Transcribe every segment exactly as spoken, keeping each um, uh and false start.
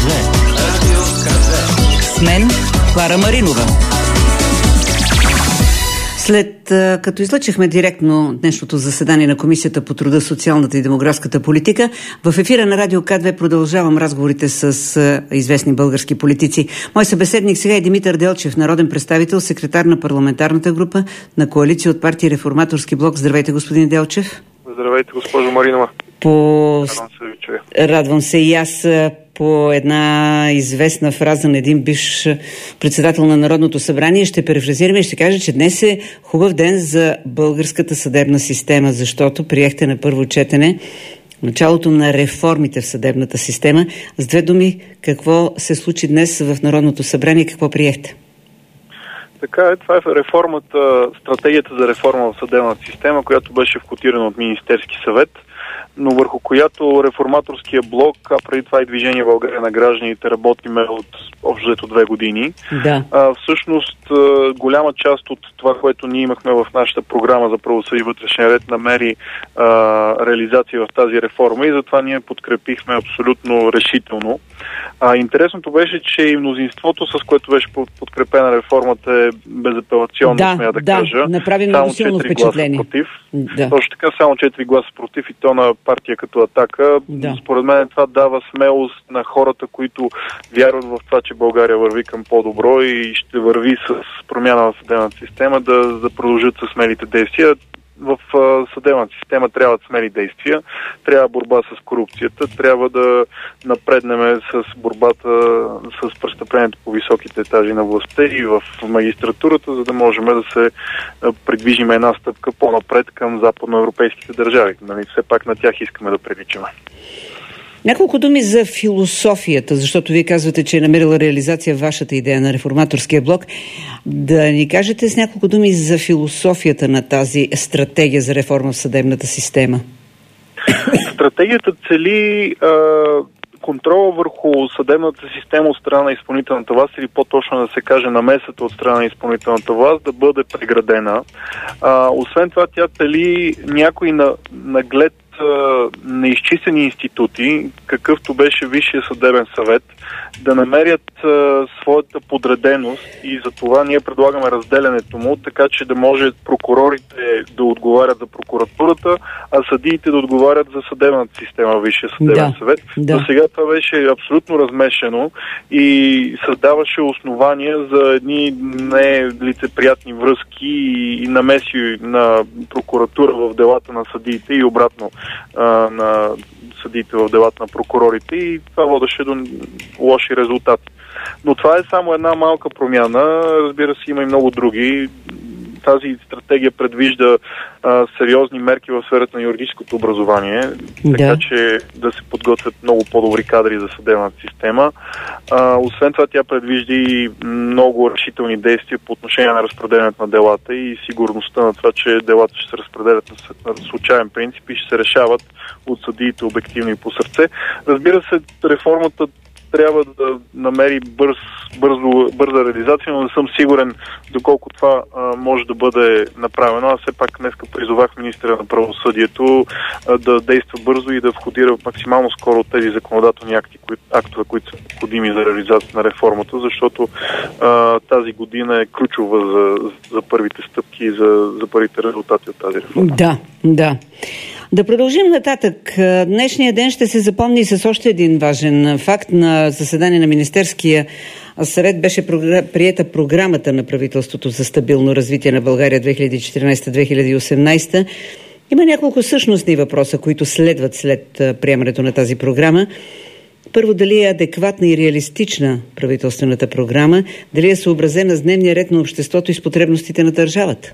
две. Радио Ка две. С мен Клара Маринова. След като излъчихме директно днешното заседание на Комисията по труда, социалната и демографската политика, в ефира на Радио Ка две продължавам разговорите с известни български политици. Мой събеседник сега е Димитър Делчев, народен представител, секретар на парламентарната група на коалиция от партия Реформаторски блок. Здравейте, господин Делчев. Здравейте, госпожо Маринова. По... Радвам се, ви чуя. Радвам се и аз по една известна фраза на един бивш председател на Народното събрание. Ще перефразираме и ще кажа, че днес е хубав ден за българската съдебна система, защото приехте на първо четене началото на реформите в съдебната система. С две думи, какво се случи днес в Народното събрание, какво приехте? Така е, това е реформата, стратегията за реформа в съдебната система, която беше входирана от Министерски съвет, но върху която Реформаторския блок, а преди това и Движение България на гражданите, работиме от общо две години. Да. А, всъщност, голяма част от това, което ние имахме в нашата програма за правосъдие и вътрешен ред, намери а, реализация в тази реформа и затова ние подкрепихме абсолютно решително. А, интересното беше, че и мнозинството, с което беше подкрепена реформата, е безапелационно, да, смея да, да кажа. Направи много силно впечатление. Против. Да. Точно така, само четири гласа против и то на партия като Атака. Да. Според мен това дава смелост на хората, които вярват в това, че България върви към по-добро и ще върви с промяна в съдебната система, да, да продължат с смелите действия. В съдебната система трябват смели действия, трябва борба с корупцията, трябва да напреднем с борбата с престъплението по високите етажи на властта и в магистратурата, за да можем да се придвижим една стъпка по-напред към западноевропейските държави. Нали, все пак на тях искаме да приличаме. Няколко думи за философията, защото вие казвате, че е намерила реализация вашата идея на Реформаторския блок. Да ни кажете с няколко думи за философията на тази стратегия за реформа в съдебната система. Стратегията цели а, контрола върху съдебната система от страна на изпълнителната власт, или по-точно да се каже намесата от страна на изпълнителната власт, да бъде преградена. А, освен това, тя цели някои на, наглед неизчистени институти, какъвто беше Висшия съдебен съвет, да намерят а, своята подреденост и за това ние предлагаме разделянето му, така че да може прокурорите да отговарят за прокуратурата, а съдиите да отговарят за съдебната система Висшия съдебен да, съвет. Да. До сега това беше абсолютно размешено и създаваше основания за едни нелицеприятни връзки и намеси на прокуратура в делата на съдиите и обратно на съдиите в делата на прокурорите, и това водеше до лоши резултати. Но това е само една малка промяна. Разбира се, има и много други. Тази стратегия предвижда а, сериозни мерки в сферата на юридическото образование, да. Така че да се подготвят много по-добри кадри за съдебната система. А, освен това, тя предвижда и много решителни действия по отношение на разпределението на делата и сигурността на това, че делата ще се разпределят на случайен принцип и ще се решават от съдиите обективно и по сърце. Разбира се, реформата трябва да намери бърз, бързо, бърза реализация, но не съм сигурен доколко това а, може да бъде направено. Аз все пак днеска призовах министъра на правосъдието а, да действа бързо и да входира максимално скоро тези законодателни акти, кои, актове, които са необходими за реализация на реформата, защото а, тази година е ключова за, за първите стъпки и за, за първите резултати от тази реформа. Да, да. Да продължим нататък. Днешния ден ще се запомни с още един важен факт. На заседание на Министерския съвет беше приета програмата на правителството за стабилно развитие на България две хиляди и четиринадесета - две хиляди и осемнадесета. Има няколко същностни въпроса, които следват след приемането на тази програма. Първо, дали е адекватна и реалистична правителствената програма, дали е съобразена с дневния ред на обществото и с потребностите на държавата?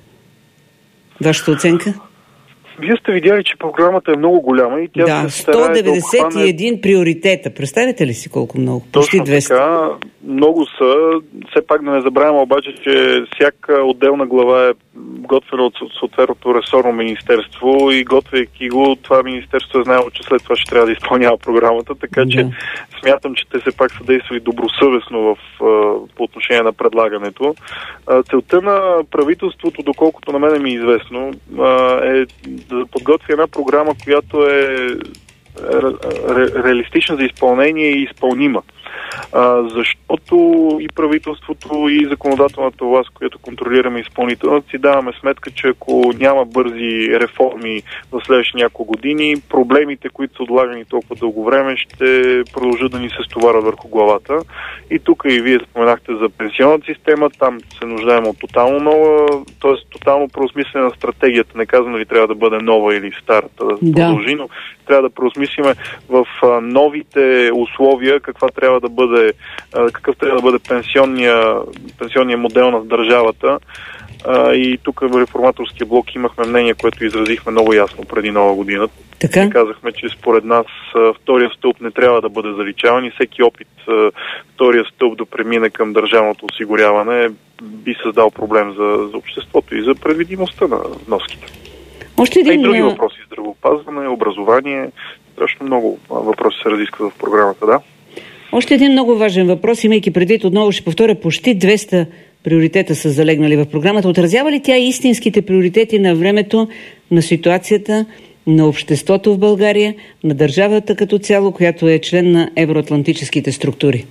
Вашата оценка? Вие сте видяли, че програмата е много голяма и тя да, се старае сто деветдесет и един да обхване... приоритета. Представете ли си колко много? Почти двеста. Така, много са. Все пак да не забравяме обаче, че всяка отделна глава е готвена от съответното ресорно министерство и готвейки го, това министерство е знаело, че след това ще трябва да изпълнява програмата, така да. че смятам, че те все пак са действали добросъвестно в, по отношение на предлагането. Целта на правителството, доколкото на мен ми е известно, е да подготви една програма, която е ре, ре, реалистична за изпълнение и изпълнима. а, защото и правителството, и законодателната власт, която контролираме изпълнителната, си даваме сметка, че ако няма бързи реформи в следващите няколко години, проблемите, които са отлагани толкова дълго време, ще продължат да ни се стоварят върху главата. И тук и вие споменахте за пенсионната система, там се нуждаем от тотално нова, т.е. тотално преосмислене на стратегията. Не казвам дали трябва да бъде нова или старата да продължи, но трябва да преосмислиме в а, новите условия каква трябва да бъде, а, какъв трябва да бъде пенсионния, пенсионния модел на държавата. А, и тук в Реформаторския блок имахме мнение, което изразихме много ясно преди Нова година. Така? И казахме, че според нас а, втория стълб не трябва да бъде заличаван и всеки опит а, втория стълб да премине към държавното осигуряване би създал проблем за, за обществото и за предвидимостта на вноските. Още един... И други въпроси, здравеопазване, образование, страшно много въпроси се разискват в програмата, да. Още един много важен въпрос, имайки предвид, отново ще повторя, почти двеста приоритета са залегнали в програмата. Отразява ли тя истинските приоритети на времето, на ситуацията, на обществото в България, на държавата като цяло, която е член на евроатлантическите структури?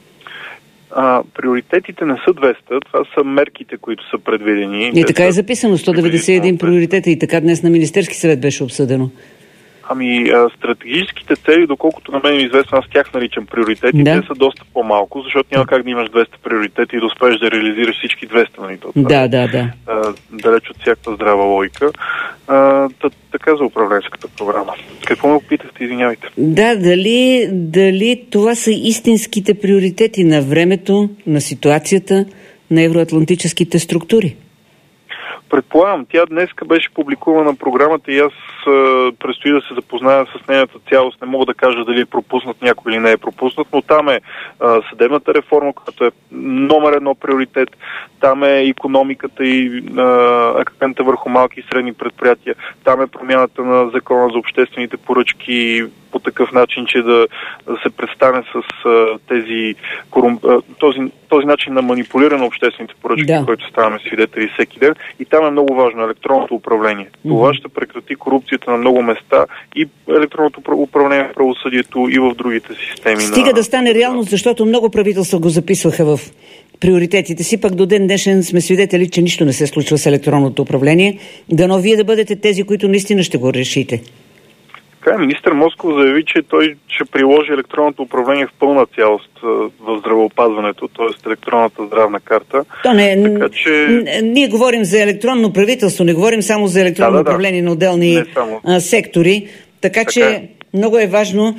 А, приоритетите не са двеста, това са мерките, които са предвидени. И така е записано, сто деветдесет и един приоритета и така днес на Министерски съвет беше обсъдено. Ами, а, стратегическите цели, доколкото на мен е известно, аз тях наричам приоритети, да. Те са доста по-малко, защото няма как да имаш двеста приоритети и да успееш да реализираш всички двеста, нали? Да, да, да. А, далеч от всякаква здрава логика. А, т- така за управленската програма. Какво ме опитахте, извинявайте? Да, дали, дали това са истинските приоритети на времето, на ситуацията, на евроатлантическите структури? Предполагам, тя днеска беше публикувана програмата и аз а, предстои да се запозная с нейната цялост. Не мога да кажа дали е пропуснат някой или не е пропуснат, но там е а, съдебната реформа, която е номер едно приоритет. Там е икономиката и акцента върху малки и средни предприятия. Там е промяната на закона за обществените поръчки по такъв начин, че да, да се престане с а, тези корумп... този, този начин на манипулиране на обществените поръчки, да. Който ставаме свидетели всеки ден. И там е много важно електронното управление. Mm-hmm. Това ще прекрати корупцията на много места и електронното управление в правосъдието и в другите системи. Стига на... да стане реалност, защото много правителства го записваха в приоритетите си, пък до ден днешен сме свидетели, че нищо не се случва с електронното управление. Дано вие да бъдете тези, които наистина ще го решите. Така, министър Москов заяви, че той ще приложи електронното управление в пълна цялост в здравеопазването, т.е. електронната здравна карта. То не, така, че... Ние говорим за електронно правителство, не говорим само за електронно да, да, управление да. на отделни а, сектори, така, така че е. Много е важно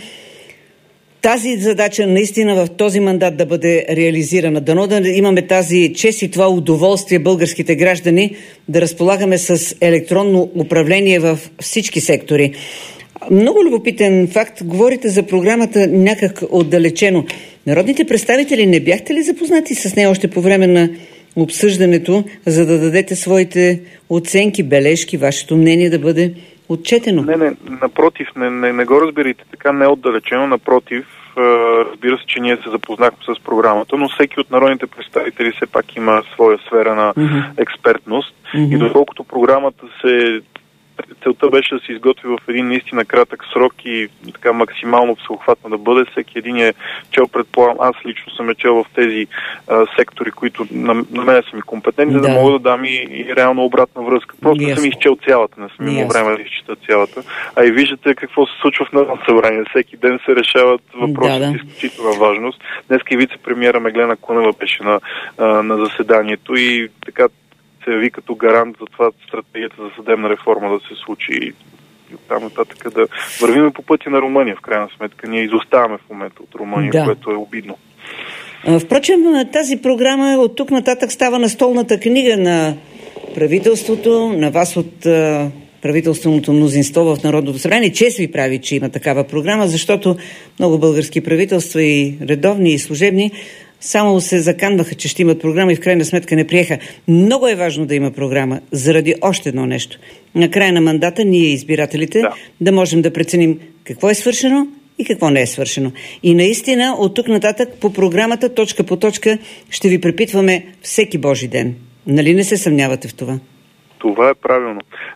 тази задача наистина в този мандат да бъде реализирана. Дано да имаме тази чест и това удоволствие българските граждани да разполагаме с електронно управление в всички сектори. Много любопитен факт. Говорите за програмата някак отдалечено. Народните представители, не бяхте ли запознати с нея още по време на обсъждането, за да дадете своите оценки, бележки, вашето мнение да бъде отчетено? Не, не, напротив, не, не, не го разбирайте така, не отдалечено, напротив. Разбира се, че ние се запознахме с програмата, но всеки от народните представители все пак има своя сфера на uh-huh. експертност. Uh-huh. И доколкото програмата се целта беше да се изготви в един наистина кратък срок и така максимално всеобхватна да бъде. Всеки един е чел, предполагам, аз лично съм е чел в тези а, сектори, които на, на мен са ми компетентни, да. да мога да дам и, и реално обратна връзка. Просто yes. съм изчел цялата, не съм имал yes. време да изчита цялата. А и виждате какво се случва в Народното събрание. Всеки ден се решават въпроси да, да. с изключителна важност. Днеска и вице-премиера Меглена Кунева беше на, а, на заседанието и така се яви като гарант за това стратегията за съдебна реформа да се случи и оттам нататък да вървиме по пътя на Румъния. В крайна сметка ние изоставаме в момента от Румъния, да. Което е обидно. Впрочем, тази програма от тук нататък става настолната книга на правителството, на вас от правителственото мнозинство в Народното събрание. Чест ви прави, че има такава програма, защото много български правителства и редовни, и служебни само се заканваха, че ще имат програма и в крайна сметка не приеха. Много е важно да има програма, заради още едно нещо. На края на мандата ние, избирателите, да, да можем да преценим какво е свършено и какво не е свършено. И наистина, от тук нататък по програмата, точка по точка, ще ви препитваме всеки Божи ден. Нали не се съмнявате в това? Това е правилно.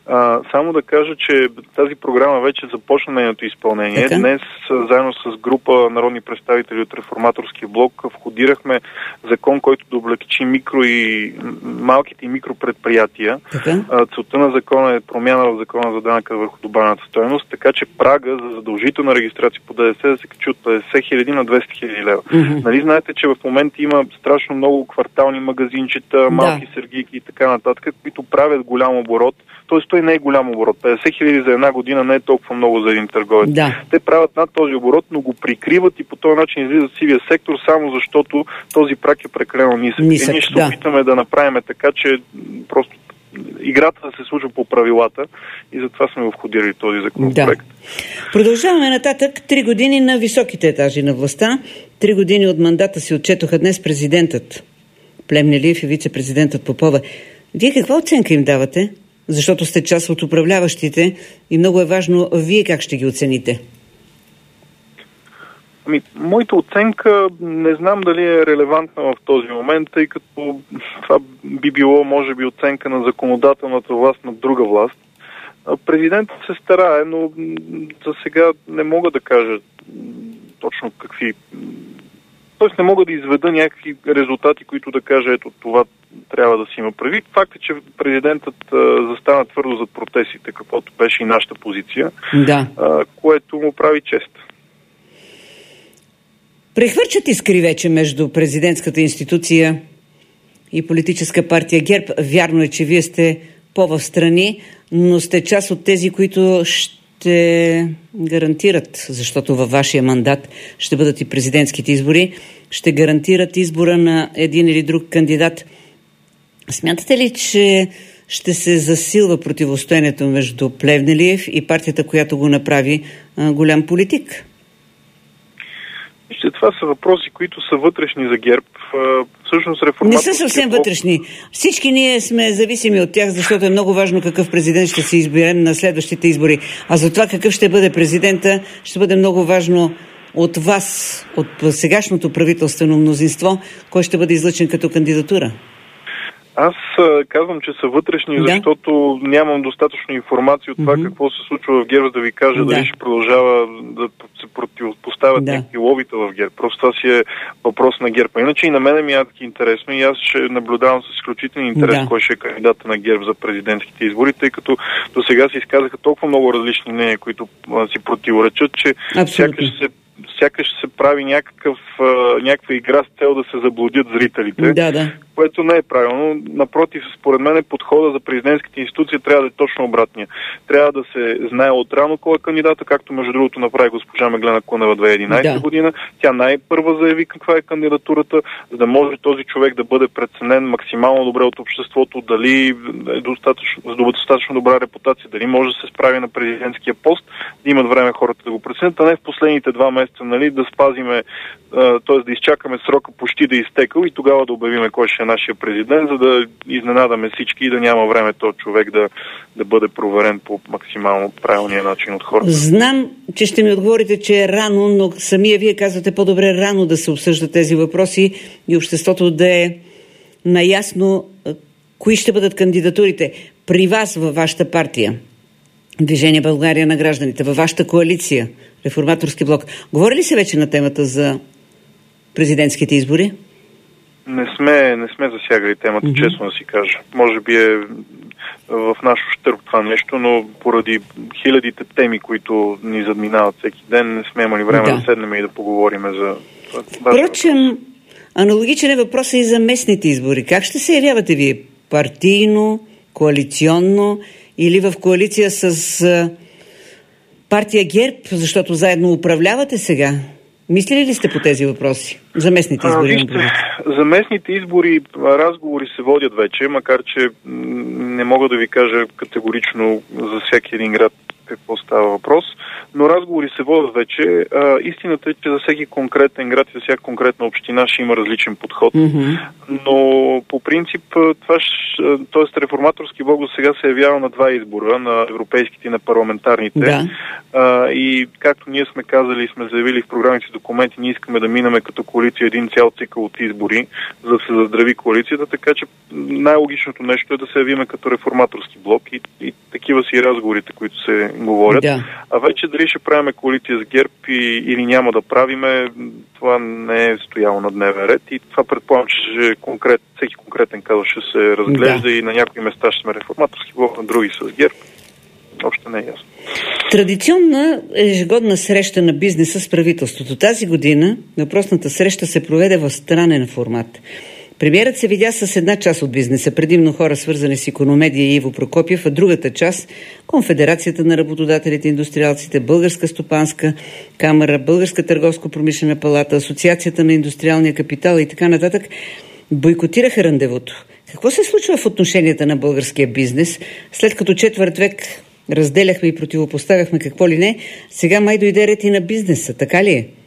А, само да кажа, че тази програма вече започна нейното изпълнение. Така? Днес, заедно с група народни представители от Реформаторския блок, входирахме закон, който да облегчи микро и малките и микропредприятия. А, целта на закона е промяна в закона за данъка върху добавената стойност, така че прага за задължителна регистрация по ДДС да се качи от петдесет хиляди на двеста хиляди лева. Mm-hmm. Нали знаете, че в момента има страшно много квартални магазинчета, малки да. сергийки и така нататък, които правят голям оборот. Тоест той не е голям оборот. петдесет хиляди за една година не е толкова много за един търговец. Да. Те правят над този оборот, но го прикриват и по този начин излизат сивия сектор, само защото този прак е прекалено нисък. нисък и ние ще да. опитаме да направим така, че просто играта да се случва по правилата и затова сме входирали този законопроект. Да. Продължаваме нататък. Три години на високите етажи на властта. Три години от мандата си отчетоха днес президентът Плевнелиев и вице-президентът Попова. Вие каква оценка им давате? Защото сте част от управляващите и много е важно вие как ще ги оцените. Ами, моята оценка не знам дали е релевантна в този момент, тъй като това би било, може би, оценка на законодателната власт на друга власт. Президентът се старае, но за сега не мога да кажа точно какви... Тоест не мога да изведа някакви резултати, които да кажа, ето това трябва да си има предвид. Факт е, че президентът а, застана твърдо зад протестите, каквото беше и нашата позиция, да. а, което му прави чест. Прехвърчат искри вече между президентската институция и политическа партия ГЕРБ. Вярно е, че вие сте по-встрани, но сте част от тези, които ще гарантират, защото във вашия мандат ще бъдат и президентските избори, ще гарантират избора на един или друг кандидат. Смятате ли, че ще се засилва противостоянието между Плевнелиев и партията, която го направи а, голям политик? Вижте, това са въпроси, които са вътрешни за ГЕРБ. Всъщност реформаторския... Не са съвсем вътрешни. Всички ние сме зависими от тях, защото е много важно какъв президент ще се изберем на следващите избори. А за това какъв ще бъде президента, ще бъде много важно от вас, от сегашното правителствено мнозинство, кой ще бъде излъчен като кандидатура. Аз казвам, че са вътрешни, да? защото нямам достатъчно информация от това mm-hmm. какво се случва в ГЕРБ, да ви кажа да. дали ще продължава да се противопоставят да. някакви лобита в ГЕРБ. Просто това си е въпрос на ГЕРБ. Иначе и на мен ми е адски интересно и аз ще наблюдавам с изключителен интерес да. кой ще е кандидата на ГЕРБ за президентските избори, тъй като до сега се изказаха толкова много различни мнения, които а, си противоречат, че сякаш се сякаш се прави някакъв, а, някаква игра с цел да се заблудят зрителите, да, да. което не е правилно. Напротив, според мен подхода за президентските институции трябва да е точно обратния. Трябва да се знае отрано кой е кандидата, както между другото направи госпожа Меглена Кунева две хиляди и единадесета да. година. Тя най-първа заяви каква е кандидатурата, за да може този човек да бъде преценен максимално добре от обществото, дали е достатъчно, за достатъчно добра репутация, дали може да се справи на президентския пост, да имат време хората да го преценят, а не в последните два месеца, нали, да спазиме, т.е. да изчакаме срока почти да изтекал и тогава да обявиме кой ще е нашия президент, за да изненадаме всички и да няма време този човек да, да бъде проверен по максимално правилния начин от хората. Знам, че ще ми отговорите, че е рано, но самия вие казвате по-добре рано да се обсъждат тези въпроси и обществото да е наясно кои ще бъдат кандидатурите при вас във вашата партия. Движение България на гражданите, във вашата коалиция, Реформаторски блок. Говори ли се вече на темата за президентските избори? Не сме, не сме засягали темата, mm-hmm. честно да си кажа. Може би е в наш ущърб това нещо, но поради хилядите теми, които ни задминават всеки ден, не сме имали време да, да седнем и да поговорим за... Впрочем, аналогичен е въпросът и за местните избори. Как ще се явявате вие? Партийно, коалиционно или в коалиция с партия ГЕРБ, защото заедно управлявате сега? Мислили ли сте по тези въпроси? За местните избори? А, вижте, за местните избори разговори се водят вече, макар че не мога да ви кажа категорично за всеки един град какво става въпрос, но разговори се водят вече. А, истината е, че за всеки конкретен град и за всяка конкретна община ще има различен подход, mm-hmm. но по принцип това, т.е. реформаторски блок до сега се явява на два избора, на европейските и на парламентарните. Да. А, и както ние сме казали и сме заявили в програмните документи, ние искаме да минаме като коалиция един цял цикъл от избори, за да се заздрави коалицията, така че най-логичното нещо е да се явиме като реформаторски блок и, и такива си разговорите, които се говорят. Да. А вече дали ще правиме коалиция с ГЕРБ и, или няма да правиме, това не е стояло на дневен ред и това предполагам, че конкрет, всеки конкретен казус ще се разглежда да. И на някои места ще сме реформаторски блок, на други с ГЕРБ. Още не е ясно. Традиционна ежегодна среща на бизнеса с правителството. Тази година въпросната среща се проведе в странен формат. Премиерът се видя с една част от бизнеса, предимно хора свързани с икономедия и Иво Прокопиев, а другата част – Конфедерацията на работодателите и индустриалците, Българска стопанска камара, Българска търговско-промишлена палата, Асоциацията на индустриалния капитал и така нататък, бойкотираха рандевото. Какво се случва в отношенията на българския бизнес, след като четвърт век разделяхме и противопоставяхме какво ли не, сега май дойде ред и на бизнеса, така ли е?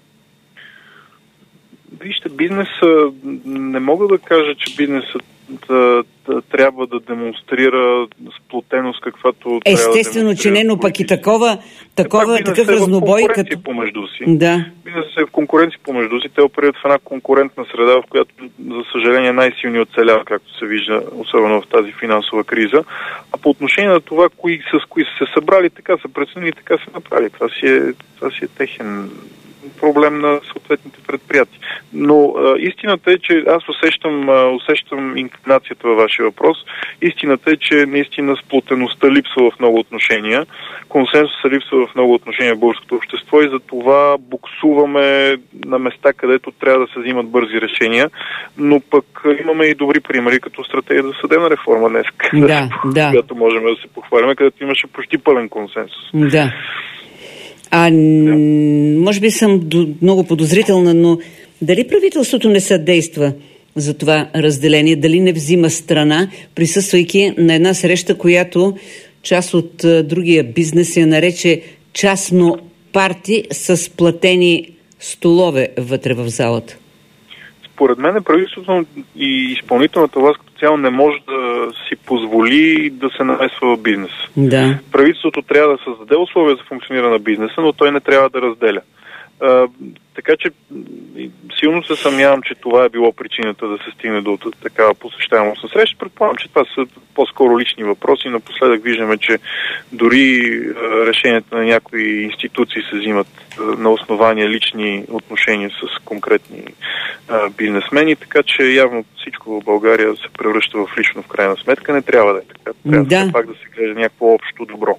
Вижте, бизнеса, не мога да кажа, че бизнесът да, да, трябва да демонстрира сплотеност, каквато естествено, трябва да че не, но пък и такова, такова е, такъв разнобой, като... помежду си. Да. Бизнесът е в конкуренция помежду си. Те оперират в една конкурентна среда, в която, за съжаление, най-силни оцелява, както се вижда, особено в тази финансова криза. А по отношение на това, кои, с кои са се събрали, така са преценили, така са направили. Това си е, това си е техен проблем на съответните предприятия. Но а, истината е, че аз усещам, а, усещам инклинацията във вашия въпрос. Истината е, че наистина сплотеността липсва в много отношения. Консенсуса липсва в много отношения в българското общество и за това буксуваме на места, където трябва да се взимат бързи решения. Но пък имаме и добри примери, като стратегия за съдебна реформа днес, да, да. която можем да се похвалим, където имаше почти пълен консенсус. Да. А, да. Може би съм много подозрителна, но дали правителството не съдейства за това разделение, дали не взима страна, присъствайки на една среща, която част от а, другия бизнес я нарече частно парти с платени столове вътре в залата? Според мен правителството и изпълнителната власт като цяло не може да си позволи да се намесва в бизнес. Да. Правителството трябва да създаде условия за функциониране на бизнеса, но той не трябва да разделя. А, така че силно се съмнявам, че това е било причината да се стигне до такава посещаемост на среща. Предполагам, че това са по-скоро лични въпроси. Напоследък виждаме, че дори а, решенията на някои институции се взимат а, на основание лични отношения с конкретни а, бизнесмени, така че явно всичко в България се превръща в лично в крайна сметка. Не трябва да е така. Трябва да, да пак да се гледа някакво общо добро.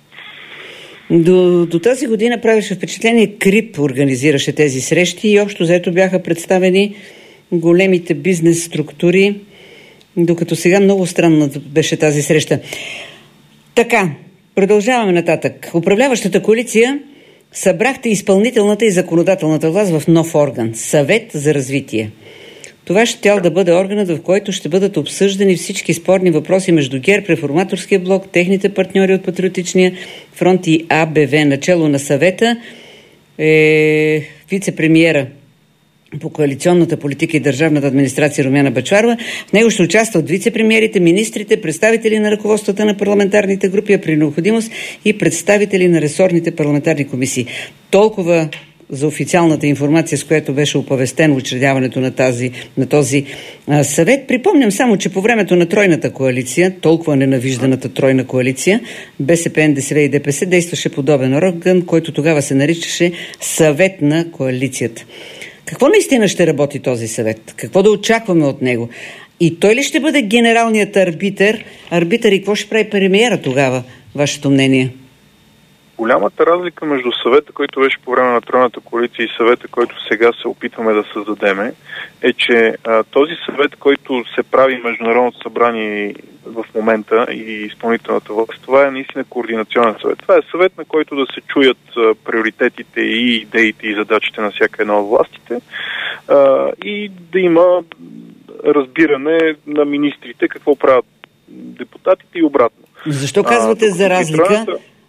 До, до тази година правеше впечатление, КРИП организираше тези срещи и общо заето бяха представени големите бизнес структури, докато сега много странна беше тази среща. Така, продължаваме нататък. Управляващата коалиция събрахте изпълнителната и законодателната власт в нов орган – Съвет за развитие. Това ще да бъде органът, в който ще бъдат обсъждани всички спорни въпроси между ГЕРБ, Реформаторския блок, техните партньори от Патриотичния фронт и А Б В. Начело на съвета е вице-премиера по коалиционната политика и държавната администрация Румяна Бъчварова. В него ще участват вице-премиерите, министрите, представители на ръководствата на парламентарните групи, а при необходимост и представители на ресорните парламентарни комисии. Толкова за официалната информация, с която беше оповестено учредяването на, тази, на този а, съвет. Припомням само, че по времето на тройната коалиция, толкова ненавижданата тройна коалиция, Б С П, Н Д С В и Д П С, действаше подобен орган, който тогава се наричаше Съвет на коалицията. Какво наистина ще работи този съвет? Какво да очакваме от него? И той ли ще бъде генералният арбитър? Арбитър и какво ще прави премиера тогава? Вашето мнение? Голямата разлика между съвета, който беше по време на тройната коалиция, и съвета, който сега се опитваме да създадеме, е, че а, този съвет, който се прави Международното събрание в момента и изпълнителната власт, това е наистина координационен съвет. Това е съвет, на който да се чуят а, приоритетите и идеите и задачите на всяка една от властите а, и да има разбиране на министрите какво правят депутатите и обратно. Защо казвате а, за разлика?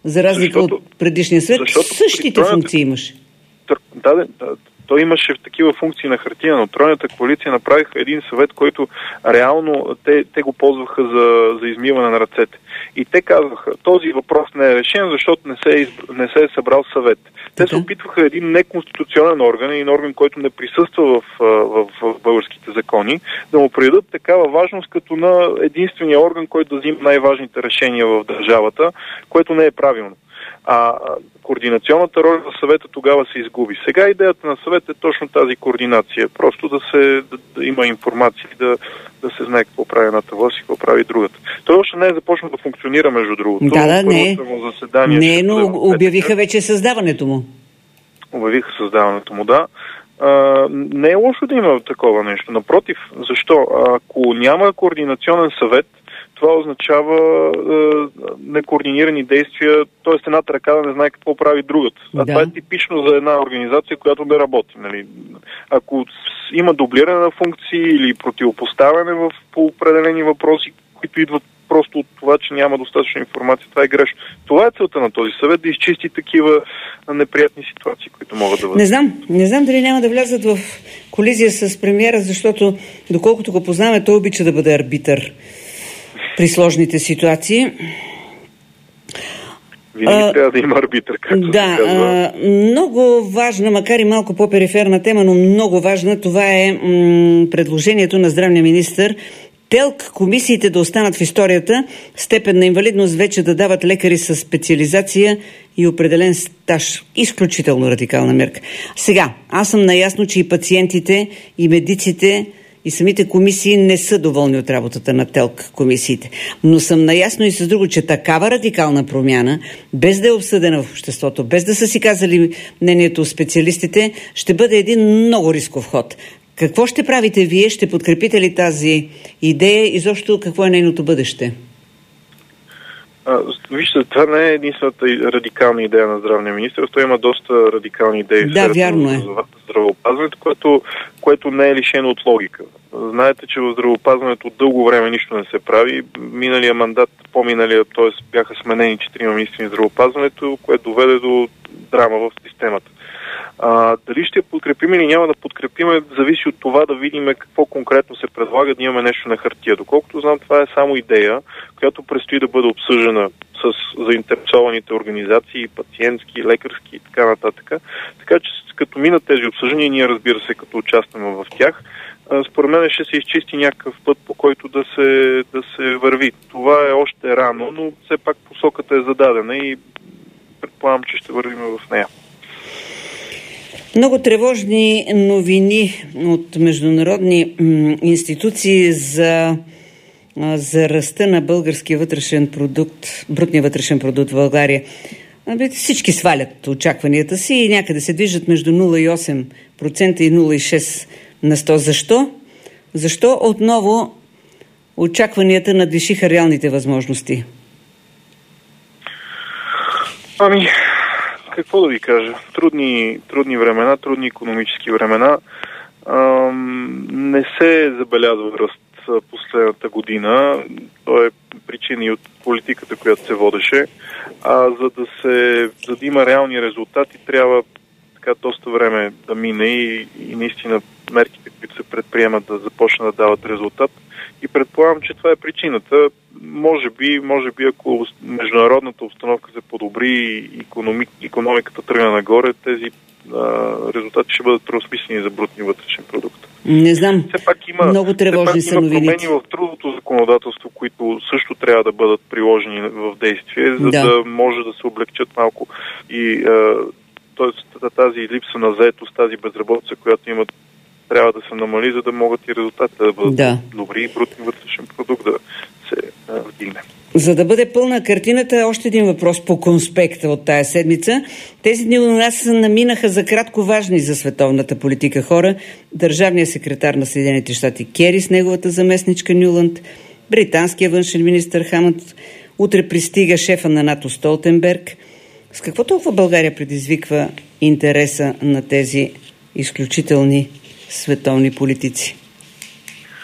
за разлика защото, от предишния съвет, същите функции имаше. Да, да, да. Той имаше такива функции на хартия, но Тройната коалиция направиха един съвет, който реално те, те го ползваха за, за измиване на ръцете. И те казваха, този въпрос не е решен, защото не се е, изб... не се е събрал съвет. Те се опитваха един неконституционен орган, един орган, който не присъства в, в, в българските закони, да му придадат такава важност като на единствения орган, който да взима най-важните решения в държавата, което не е правилно. А координационната роля на съвета тогава се изгуби. Сега идеята на съвета е точно тази координация. Просто да се да, да има информация и да, да се знае какво прави едната власт и какво прави другата. Той още не е започнал да функционира, между другото. Да, да, не. Заседание не, но обявиха вече създаването му. Обявиха създаването му, да. А, не е лошо да има такова нещо. Напротив, защо? Ако няма координационен съвет, това означава е, некоординирани действия, т.е. едната ръка да не знае какво прави другата. А да. Това е типично за една организация, която не работи. Нали? Ако има дублиране на функции или противопоставяне в, по определени въпроси, които идват просто от това, че няма достатъчно информация, това е грешно. Това е целта на този съвет, да изчисти такива неприятни ситуации, които могат да бъдат. Не знам, не знам дали няма да влязат в колизия с премиера, защото доколкото го познаваме, той обича да бъде арбитър при сложните ситуации. Винаги а, трябва да има арбитър, както да, се казва. А, много важна, макар и малко по-периферна тема, но много важна, това е м- предложението на здравния министър ТЕЛК комисиите да останат в историята, степен на инвалидност вече да дават лекари с специализация и определен стаж. Изключително радикална мерка. Сега, аз съм наясно, че и пациентите, и медиците, и самите комисии не са доволни от работата на ТЕЛК комисиите. Но съм наясно и с друго, че такава радикална промяна, без да е обсъдена в обществото, без да са си казали мнението специалистите, ще бъде един много рисков ход. Какво ще правите вие? Ще подкрепите ли тази идея и защо какво е нейното бъдеще? А, вижте, това не е единствената радикална идея на здравния министър. Той има доста радикални идеи да, в вярно е. здравеопазването, което, което не е лишено от логика. Знаете, че в здравеопазването от дълго време нищо не се прави. Миналия мандат, по-миналия, т.е. бяха сменени четирима министри на здравеопазването, което доведе до драма в системата. А, дали ще подкрепим или няма да подкрепим, зависи от това да видим какво конкретно се предлага, да имаме нещо на хартия. Доколкото знам, това е само идея, която предстои да бъде обсъждана с заинтересованите организации, пациентски, лекарски и така нататък. Така че като минат тези обсъждания, ние разбира се, като участваме в тях, според мен ще се изчисти някакъв път, по който да се, да се върви. Това е още рано, но все пак посоката е зададена и предполагам, че ще вървим в нея. Много тревожни новини от международни м, институции за, а, за ръста на българския вътрешен продукт, брутния вътрешен продукт в България. Всички свалят очакванията си и някъде се движат между нула цяло и осем процента и нула цяло и шест процента на сто. Защо? Защо отново очакванията надвишиха реалните възможности? Ами... Какво да ви кажа? Трудни, трудни времена, трудни икономически времена. Ам, не се забелязва ръст последната година. То е причина и от политиката, която се водеше. А за да се, за да има реални резултати, трябва така доста време да мине и, и наистина мерките, които се предприемат, да започнат да дават резултат. И предполагам, че това е причината. Може би, може би, ако международната обстановка се подобри и икономи, икономиката тръгне нагоре, тези а, резултати ще бъдат преосмислени за брутния вътрешен продукт. Не знам. Все пак има, много тревожни са новините. Има промени в трудовото законодателство, които също трябва да бъдат приложени в действие, за да, да може да се облегчат малко и а, т.е. тази липса на заетост, тази безработица, която имат, трябва да се намали, за да могат и резултатите да бъдат да. добри и брутни вътрешен продукт да се вдигне. За да бъде пълна картината, още един въпрос по конспекта от тая седмица. Тези дни у нас се наминаха за кратко важни за световната политика хора. Държавният секретар на Съединените щати Кери с неговата заместничка Нюланд, британския външен министър Хамънд, утре пристига шефа на НАТО Столтенберг. С какво толкова България предизвиква интереса на тези изключителни световни политици?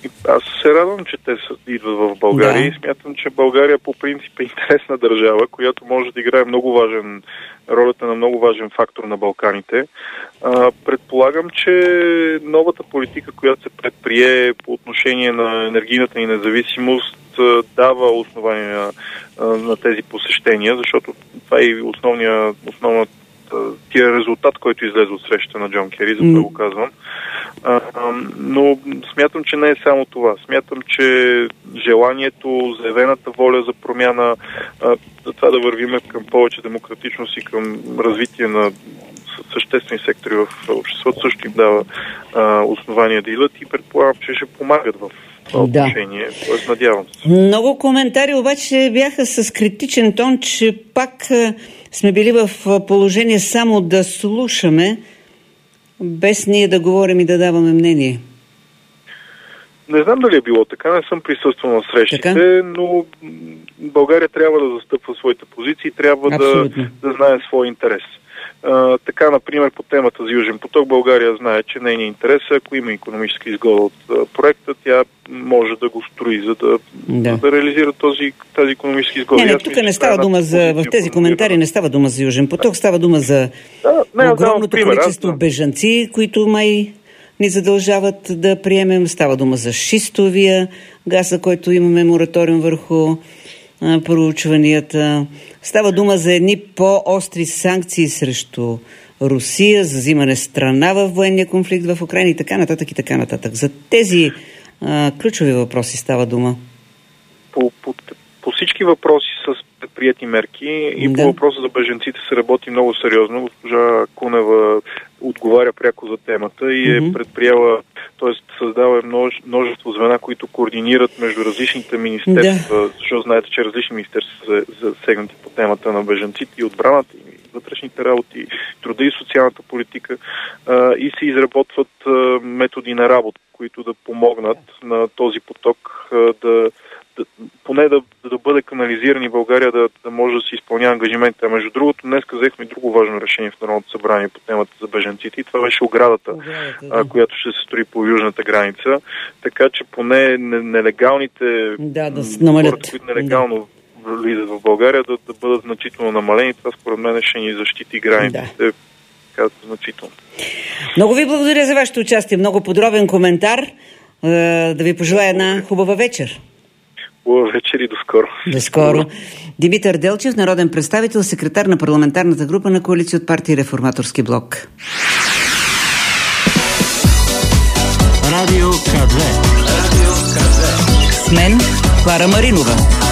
Аз се радвам, че те са, идват в България да. И смятам, че България по принцип е интересна държава, която може да играе много важен, ролята на много важен фактор на Балканите. А, предполагам, че новата политика, която се предприе по отношение на енергийната ни независимост, дава основание на, на тези посещения, защото това е основния, основната тия резултат, който излезе от срещата на Джон Кери, за това го казвам. А, но смятам, че не е само това. Смятам, че желанието, заявената воля за промяна, а, за това да вървим към повече демократичност и към развитие на съществени сектори в обществото също им дава а, основания да идват и предполагам, че ще помагат в това отношение. Да. Тоест, надявам се. Много коментари обаче бяха с критичен тон, че пак сме били в положение само да слушаме, без ние да говорим и да даваме мнение. Не знам дали е било така, не съм присъствал на срещите, така? Но България трябва да застъпва своите позиции, трябва да, да знае своя интерес. Uh, така, например, по темата за Южен поток, България знае, че нейният интерес, ако има икономическа изгода от uh, проекта, тя може да го строи, за да, да. За да реализира този, тази икономическа изгода. Не, не, тук не става дума за... В тези коментари не става дума за Южен поток, става дума за да, не, огромното пример, количество да. бежанци, които май ни задължават да приемем. Става дума за шистовия газ, за който имаме мораториум върху проучванията. Става дума за едни по-остри санкции срещу Русия, за взимане страна в военния конфликт в Украйна и така нататък и така нататък. За тези а, ключови въпроси става дума. По, по, по всички въпроси с предприети мерки и да. По въпроса за бежанците се работи много сериозно. Госпожа Кунева отговаря пряко за темата и е mm-hmm. предприела, т.е. създава множество звена, които координират между различните министерства, да. Защото знаете, че различни министерства са засегнати по темата на бежанците и отбраната, и вътрешните работи, труда и социалната политика и се изработват методи на работа, които да помогнат на този поток да Да, поне да, да бъде канализиран и България да, да може да се изпълнява ангажиментите. А между другото, днес взехме друго важно решение в Народното събрание по темата за бежанците и това беше оградата, оградата да. а, която ще се строи по южната граница. Така че поне нелегалните да, да хората, които нелегално да. влизат в България, да, да бъдат значително намалени. Това според мен ще ни защити границите. Да. Така, значително. Много ви благодаря за вашето участие. Много подробен коментар. Да ви пожелая една хубава вечер. Хубава вечер и до скоро. До скоро. Димитър Делчев, народен представител, секретар на парламентарната група на коалиция от партия Реформаторски блок. Радио К две. Радио К две. С мен Клара Маринова.